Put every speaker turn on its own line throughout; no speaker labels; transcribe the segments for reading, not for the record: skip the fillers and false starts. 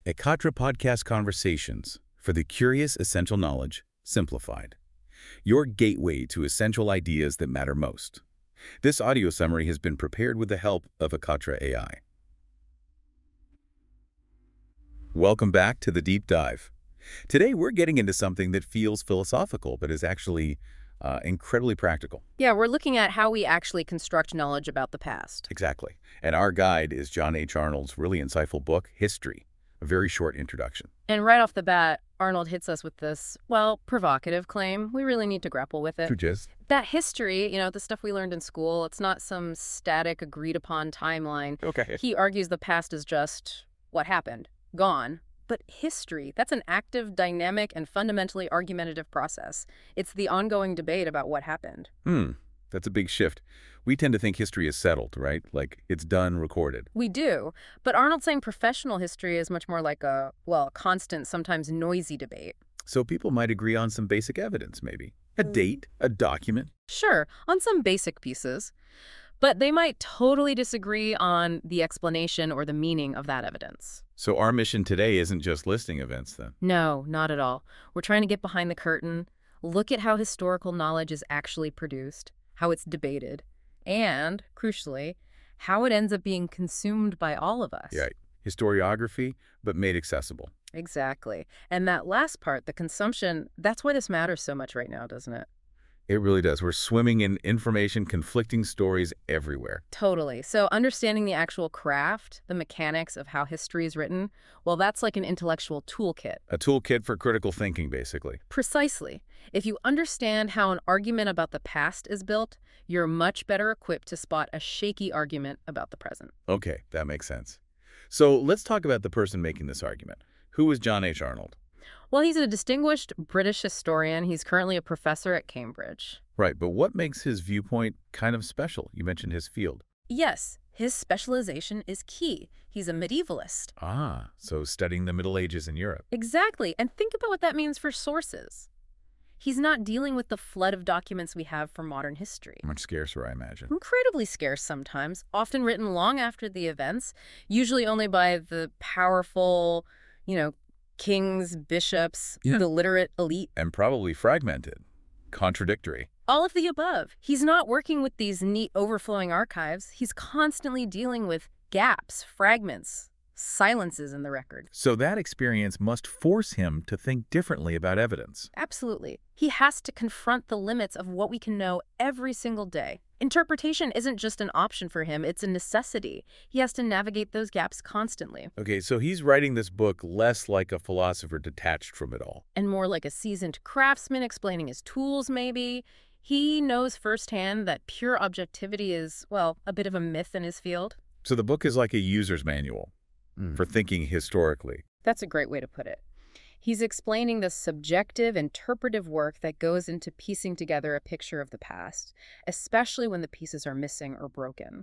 Ekatra Podcast Conversations for the Curious Essential Knowledge, Simplified. Your gateway to essential ideas that matter most. This audio summary has been prepared with the help of Ekatra AI. Welcome back to the Deep Dive. Today we're getting into something that feels philosophical but is actually incredibly practical.
Yeah, we're looking at how we actually construct knowledge about the past.
Exactly. And our guide is John H. Arnold's really insightful book, History. A very short introduction.
And right off the bat, Arnold hits us with this, well, provocative claim. We really need to grapple with it.
Just
That history, the stuff we learned in school, it's not some static, agreed-upon timeline.
okay.
He argues the past is just what happened, gone. But history, that's an active, dynamic, and fundamentally argumentative process. It's the ongoing debate about what happened.
That's a big shift. We tend to think history is settled, right? Like it's done, recorded.
We do. But Arnold's saying professional history is much more like a constant, sometimes noisy debate.
So people might agree on some basic evidence, maybe. A date, a document.
Sure, on some basic pieces. But they might totally disagree on the explanation or the meaning of that evidence.
So our mission today isn't just listing events, then.
No, not at all. We're trying to get behind the curtain, look at how historical knowledge is actually produced, how it's debated, and, crucially, how it ends up being consumed by all of us.
Yeah, historiography, but made accessible.
Exactly. And that last part, the consumption, that's why this matters so much right now, doesn't it?
It really does. We're swimming in information, conflicting stories everywhere.
Totally. So understanding the actual craft, the mechanics of how history is written, well, that's like an intellectual toolkit.
A toolkit for critical thinking, basically.
Precisely. If you understand how an argument about the past is built, you're much better equipped to spot a shaky argument about the present.
Okay, that makes sense. So let's talk about the person making this argument. Who is John H. Arnold?
Well, he's a distinguished British historian. He's currently a professor at Cambridge.
Right, but what makes his viewpoint kind of special? You mentioned his field.
Yes, his specialization is key. He's a medievalist.
Ah, so studying the Middle Ages in Europe.
Exactly. And think about what that means for sources. He's not dealing with the flood of documents we have for modern history.
Much scarcer, I imagine.
Incredibly scarce sometimes, often written long after the events, usually only by the powerful, kings, bishops, the literate elite.
And probably fragmented, contradictory.
All of the above. He's not working with these neat overflowing archives. He's constantly dealing with gaps, fragments, silences in the record.
So that experience must force him to think differently about evidence.
Absolutely. He has to confront the limits of what we can know every single day. Interpretation isn't just an option for him, it's a necessity. He has to navigate those gaps constantly.
Okay, so he's writing this book less like a philosopher detached from it all.
And more like a seasoned craftsman explaining his tools, maybe. He knows firsthand that pure objectivity is, a bit of a myth in his field.
So the book is like a user's manual for thinking historically.
That's a great way to put it. He's explaining the subjective, interpretive work that goes into piecing together a picture of the past, especially when the pieces are missing or broken.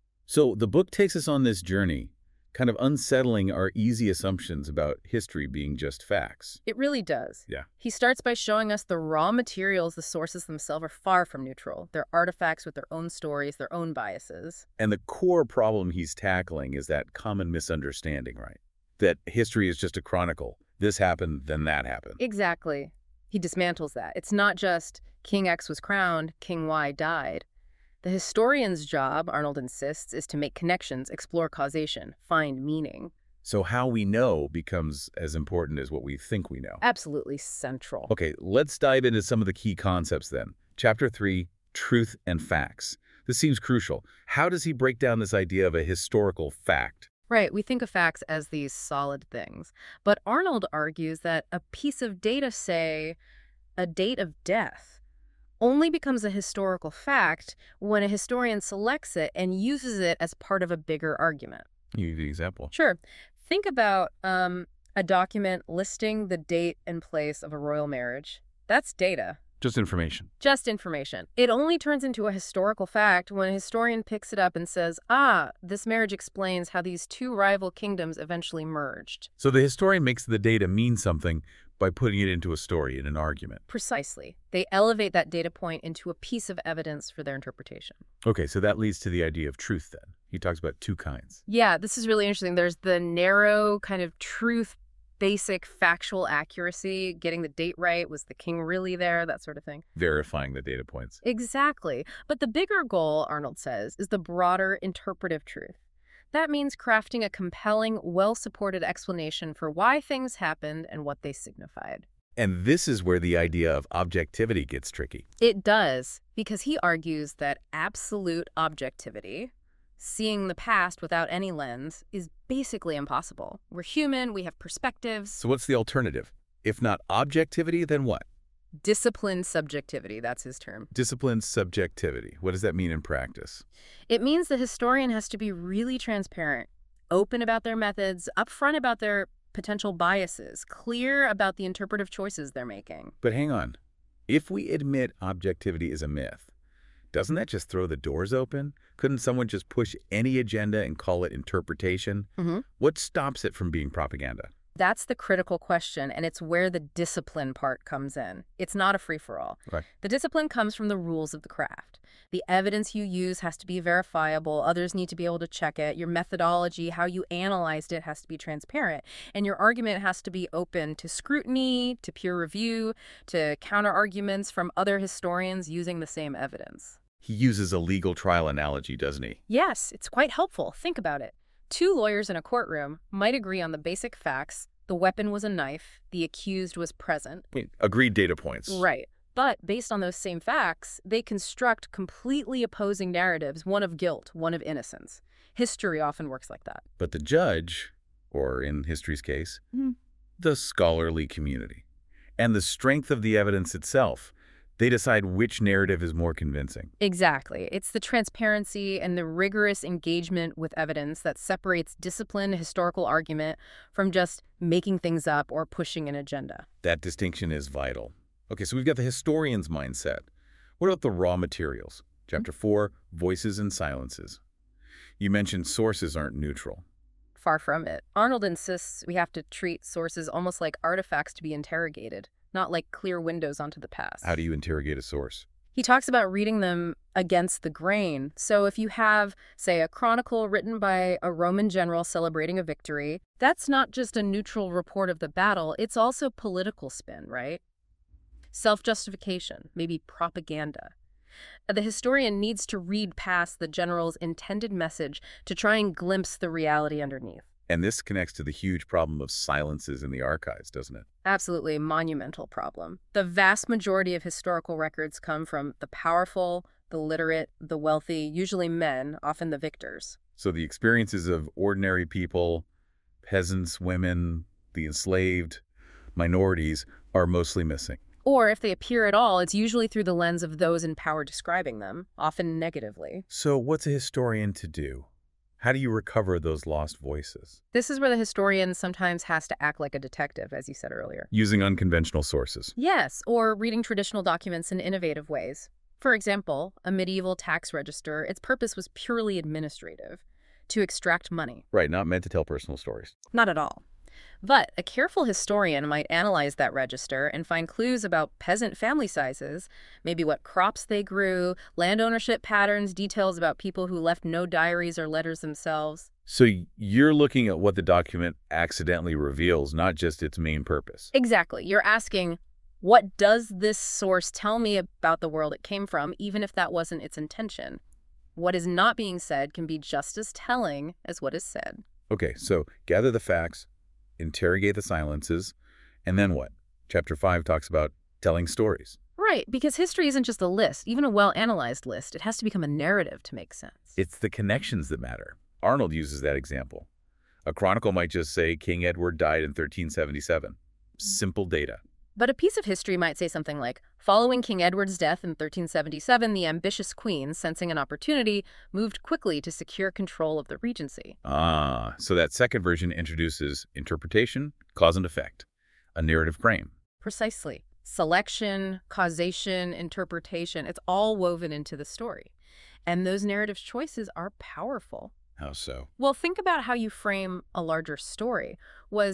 So the book takes us on this journey, kind of unsettling our easy assumptions about history being just facts.
It really does.
Yeah.
He starts by showing us the raw materials. The sources themselves are far from neutral. They're artifacts with their own stories, their own biases.
And the core problem he's tackling is that common misunderstanding, right? That history is just a chronicle. This happened, then that happened.
Exactly. He dismantles that. It's not just King X was crowned, King Y died. The historian's job, Arnold insists, is to make connections, explore causation, find meaning.
So how we know becomes as important as what we think we know.
Absolutely central.
Okay, let's dive into some of the key concepts then. Chapter 3, Truth and Facts. This seems crucial. How does he break down this idea of a historical fact?
Right, we think of facts as these solid things. But Arnold argues that a piece of data, say, a date of death, only becomes a historical fact when a historian selects it and uses it as part of a bigger argument.
You give the example.
Sure. Think about a document listing the date and place of a royal marriage. That's data.
Just information.
Just information. It only turns into a historical fact when a historian picks it up and says, this marriage explains how these two rival kingdoms eventually merged.
So the historian makes the data mean something by putting it into a story, in an argument.
Precisely. They elevate that data point into a piece of evidence for their interpretation.
Okay, so that leads to the idea of truth then. He talks about two kinds.
Yeah, this is really interesting. There's the narrow kind of truth, basic factual accuracy, getting the date right, was the king really there, that sort of thing.
Verifying the data points.
Exactly. But the bigger goal, Arnold says, is the broader interpretive truth. That means crafting a compelling, well-supported explanation for why things happened and what they signified.
And this is where the idea of objectivity gets tricky.
It does, because he argues that absolute objectivity, seeing the past without any lens, is basically impossible. We're human, we have perspectives.
So what's the alternative? If not objectivity, then what?
Disciplined subjectivity, that's his term.
Disciplined subjectivity. What does that mean in practice?
It means the historian has to be really transparent, open about their methods, upfront about their potential biases, clear about the interpretive choices they're making.
But hang on. If we admit objectivity is a myth, doesn't that just throw the doors open? Couldn't someone just push any agenda and call it interpretation? What stops it from being propaganda?
That's the critical question, and it's where the discipline part comes in. It's not a free-for-all.
Right.
The discipline comes from the rules of the craft. The evidence you use has to be verifiable. Others need to be able to check it. Your methodology, how you analyzed it, has to be transparent. And your argument has to be open to scrutiny, to peer review, to counter-arguments from other historians using the same evidence.
He uses a legal trial analogy, doesn't he?
Yes, it's quite helpful. Think about it. Two lawyers in a courtroom might agree on the basic facts. The weapon was a knife. The accused was present.
Agreed data points.
Right. But based on those same facts, they construct completely opposing narratives, one of guilt, one of innocence. History often works like that.
But the judge, or in history's case, the scholarly community, and the strength of the evidence itself, they decide which narrative is more convincing.
Exactly. It's the transparency and the rigorous engagement with evidence that separates disciplined historical argument from just making things up or pushing an agenda.
That distinction is vital. Okay, so we've got the historian's mindset. What about the raw materials? Chapter 4, Voices and Silences. You mentioned sources aren't neutral.
Far from it. Arnold insists we have to treat sources almost like artifacts to be interrogated, not like clear windows onto the past.
How do you interrogate a source?
He talks about reading them against the grain. So if you have, say, a chronicle written by a Roman general celebrating a victory, that's not just a neutral report of the battle, it's also political spin, right? Self-justification, maybe propaganda. The historian needs to read past the general's intended message to try and glimpse the reality underneath.
And this connects to the huge problem of silences in the archives, doesn't it?
Absolutely a monumental problem. The vast majority of historical records come from the powerful, the literate, the wealthy, usually men, often the victors.
So the experiences of ordinary people, peasants, women, the enslaved, minorities, are mostly missing.
Or if they appear at all, it's usually through the lens of those in power describing them, often negatively.
So what's a historian to do? How do you recover those lost voices?
This is where the historian sometimes has to act like a detective, as you said earlier.
Using unconventional sources.
Yes, or reading traditional documents in innovative ways. For example, a medieval tax register, its purpose was purely administrative, to extract money.
Right, not meant to tell personal stories.
Not at all. But a careful historian might analyze that register and find clues about peasant family sizes, maybe what crops they grew, land ownership patterns, details about people who left no diaries or letters themselves.
So you're looking at what the document accidentally reveals, not just its main purpose.
Exactly. You're asking, what does this source tell me about the world it came from, even if that wasn't its intention? What is not being said can be just as telling as what is said.
Okay, so gather the facts, interrogate the silences, and then what? Chapter 5 talks about telling stories.
Right, because history isn't just a list, even a well-analyzed list. It has to become a narrative to make sense.
It's the connections that matter. Arnold uses that example. A chronicle might just say King Edward died in 1377. Simple data.
But a piece of history might say something like, following King Edward's death in 1377, the ambitious queen, sensing an opportunity, moved quickly to secure control of the regency.
So that second version introduces interpretation, cause and effect, a narrative frame.
Precisely. Selection, causation, interpretation, it's all woven into the story. And those narrative choices are powerful.
How so?
Well, think about how you frame a larger story. Was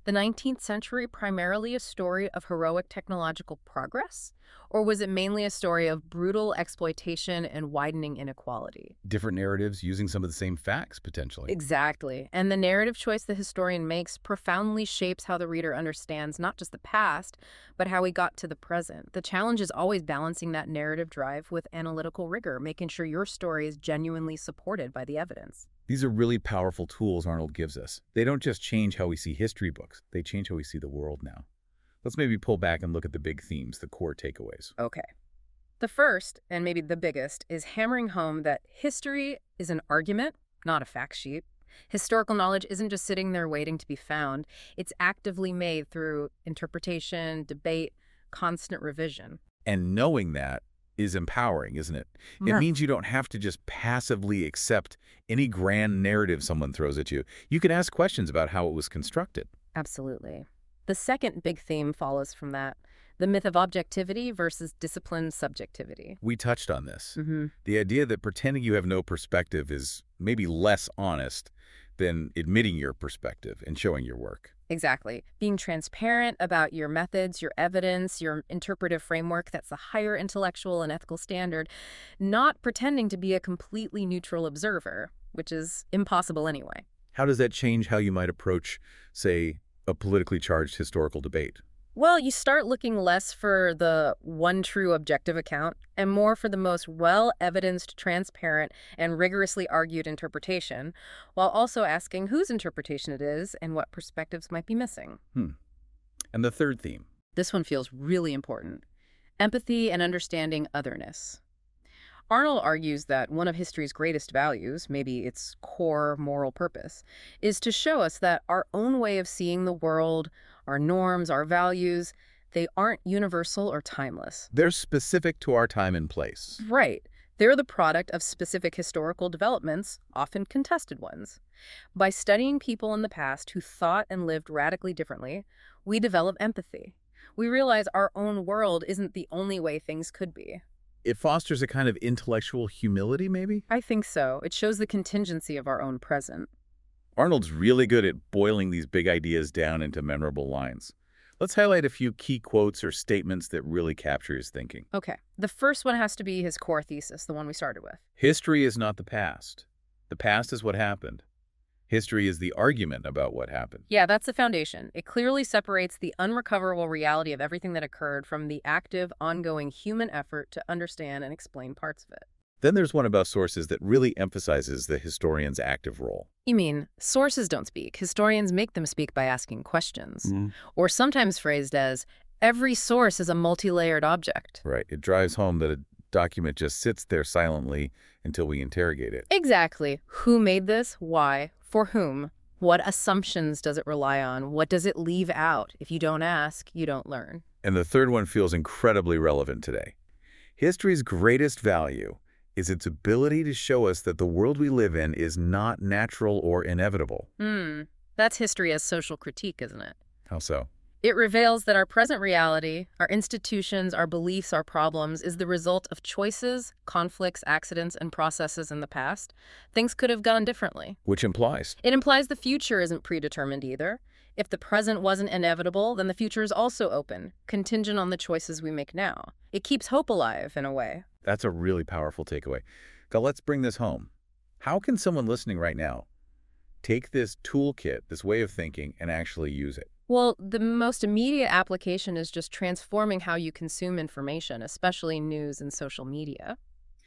the 19th century primarily a story of heroic technological progress? Or was it mainly a story of brutal exploitation and widening inequality?
Different narratives using some of the same facts, potentially.
Exactly. And the narrative choice the historian makes profoundly shapes how the reader understands not just the past, but how we got to the present. The challenge is always balancing that narrative drive with analytical rigor, making sure your story is genuinely supported by the evidence.
These are really powerful tools Arnold gives us. They don't just change how we see history books, they change how we see the world now. Let's maybe pull back and look at the big themes, the core takeaways.
Okay. The first, and maybe the biggest, is hammering home that history is an argument, not a fact sheet. Historical knowledge isn't just sitting there waiting to be found. It's actively made through interpretation, debate, constant revision.
And knowing that is empowering, isn't it? It
Yeah.
means you don't have to just passively accept any grand narrative someone throws at you. You can ask questions about how it was constructed.
Absolutely. The second big theme follows from that, the myth of objectivity versus disciplined subjectivity.
We touched on this.
Mm-hmm.
The idea that pretending you have no perspective is maybe less honest than admitting your perspective and showing your work.
Exactly. Being transparent about your methods, your evidence, your interpretive framework, that's a higher intellectual and ethical standard, not pretending to be a completely neutral observer, which is impossible anyway.
How does that change how you might approach, say, a politically charged historical debate?
Well, you start looking less for the one true objective account and more for the most well-evidenced, transparent, and rigorously argued interpretation, while also asking whose interpretation it is and what perspectives might be missing.
And the third theme.
This one feels really important. Empathy and understanding otherness. Arnold argues that one of history's greatest values, maybe its core moral purpose, is to show us that our own way of seeing the world, our norms, our values, they aren't universal or timeless.
They're specific to our time and place.
Right. They're the product of specific historical developments, often contested ones. By studying people in the past who thought and lived radically differently, we develop empathy. We realize our own world isn't the only way things could be.
It fosters a kind of intellectual humility, maybe?
I think so. It shows the contingency of our own present.
Arnold's really good at boiling these big ideas down into memorable lines. Let's highlight a few key quotes or statements that really capture his thinking.
Okay. The first one has to be his core thesis, the one we started with.
History is not the past. The past is what happened. History is the argument about what happened.
Yeah, that's the foundation. It clearly separates the unrecoverable reality of everything that occurred from the active, ongoing human effort to understand and explain parts of it.
Then there's one about sources that really emphasizes the historian's active role.
You mean, sources don't speak. Historians make them speak by asking questions. Or sometimes phrased as, every source is a multi-layered object.
Right. It drives home that a document just sits there silently until we interrogate it.
Exactly. Who made this? Why? For whom? What assumptions does it rely on? What does it leave out? If you don't ask, you don't learn.
And the third one feels incredibly relevant today. History's greatest value is its ability to show us that the world we live in is not natural or inevitable.
That's history as social critique, isn't it?
How so?
It reveals that our present reality, our institutions, our beliefs, our problems, is the result of choices, conflicts, accidents, and processes in the past. Things could have gone differently.
Which implies?
It implies the future isn't predetermined either. If the present wasn't inevitable, then the future is also open, contingent on the choices we make now. It keeps hope alive, in a way.
That's a really powerful takeaway. Now, let's bring this home. How can someone listening right now take this toolkit, this way of thinking, and actually use it?
Well, the most immediate application is just transforming how you consume information, especially news and social media.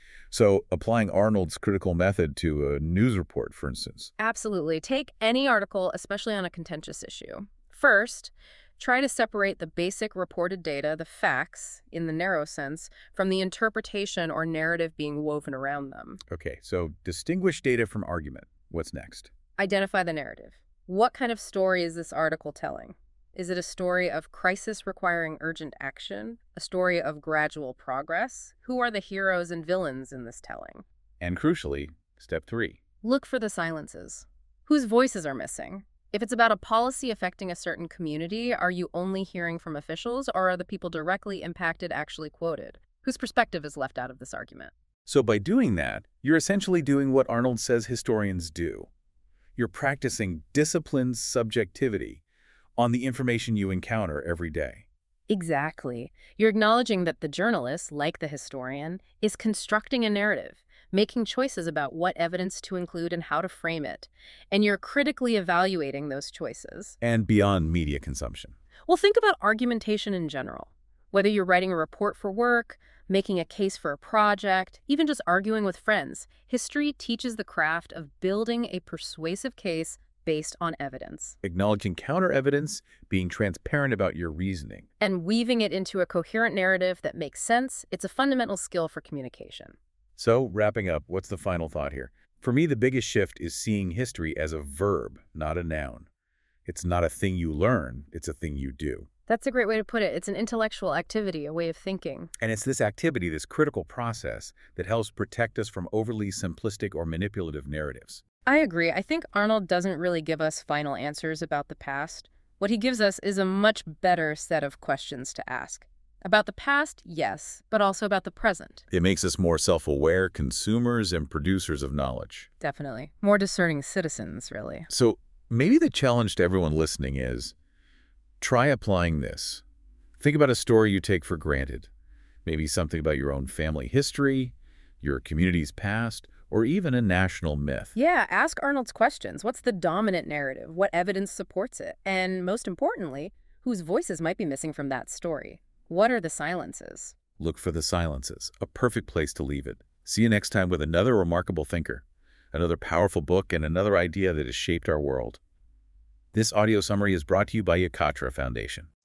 So applying Arnold's critical method to a news report, for instance.
Absolutely. Take any article, especially on a contentious issue. First, try to separate the basic reported data, the facts, in the narrow sense, from the interpretation or narrative being woven around them.
Okay, so distinguish data from argument. What's next?
Identify the narrative. What kind of story is this article telling? Is it a story of crisis requiring urgent action? A story of gradual progress? Who are the heroes and villains in this telling?
And crucially, step 3.
Look for the silences. Whose voices are missing? If it's about a policy affecting a certain community, are you only hearing from officials, or are the people directly impacted actually quoted? Whose perspective is left out of this argument?
So by doing that, you're essentially doing what Arnold says historians do. You're practicing disciplined subjectivity, on the information you encounter every day.
Exactly. You're acknowledging that the journalist, like the historian, is constructing a narrative, making choices about what evidence to include and how to frame it. And you're critically evaluating those choices.
And beyond media consumption.
Well, think about argumentation in general. Whether you're writing a report for work, making a case for a project, even just arguing with friends, history teaches the craft of building a persuasive case based on evidence
Acknowledging counter-evidence, being transparent about your reasoning.
and weaving it into a coherent narrative that makes sense. It's a fundamental skill for communication.
So, wrapping up, what's the final thought here? For me, the biggest shift is seeing history as a verb, not a noun. It's not a thing you learn, it's a thing you do.
That's a great way to put it. It's an intellectual activity, a way of thinking.
And it's this activity, this critical process, that helps protect us from overly simplistic or manipulative narratives.
I agree. I think Arnold doesn't really give us final answers about the past. What he gives us is a much better set of questions to ask. About the past, yes, but also about the present.
It makes us more self-aware consumers and producers of knowledge.
Definitely. More discerning citizens, really.
So maybe the challenge to everyone listening is, try applying this. Think about a story you take for granted. Maybe something about your own family history, your community's past, or even a national myth.
Yeah, ask Arnold's questions. What's the dominant narrative? What evidence supports it? And most importantly, whose voices might be missing from that story? What are the silences?
Look for the silences, a perfect place to leave it. See you next time with another remarkable thinker, another powerful book, and another idea that has shaped our world. This audio summary is brought to you by Yakatra Foundation.